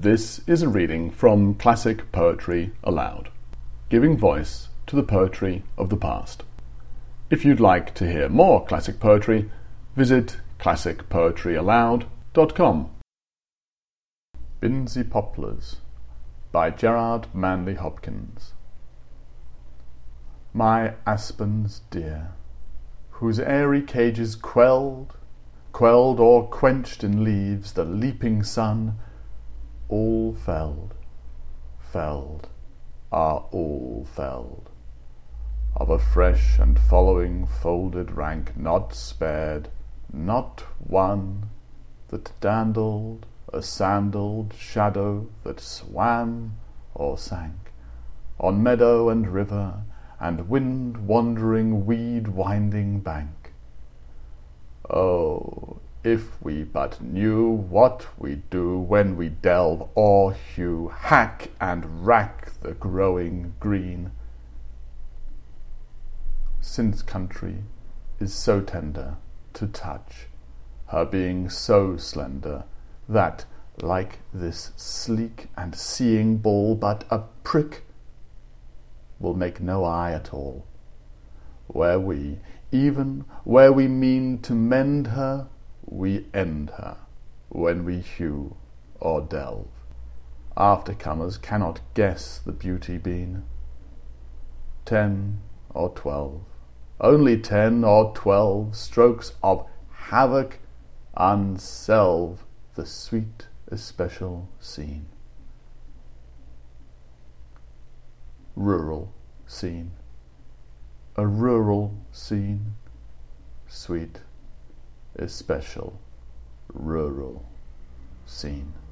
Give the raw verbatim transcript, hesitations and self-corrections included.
This is a reading from Classic Poetry Aloud, giving voice to the poetry of the past. If you'd like to hear more classic poetry, visit classic poetry aloud dot com. Binsey Poplars by Gerard Manley Hopkins. My aspens dear, whose airy cages quelled, quelled or quenched in leaves the leaping sun, all felled, felled, are all felled. Of a fresh and following folded rank not spared, not one that dandled a sandaled shadow that swam or sank on meadow and river and wind-wandering weed-winding bank. Oh, if we but knew what we do when we delve or hew, hack and rack the growing green, since country is so tender to touch, her being so slender, that, like this sleek and seeing ball, but a prick will make no eye at all. Where we, even where we mean to mend her, we end her, when we hew or delve. Aftercomers cannot guess the beauty been. Ten or twelve, only ten or twelve strokes of havoc unselve the sweet especial scene. Rural scene, a rural scene, sweet especial rural scene.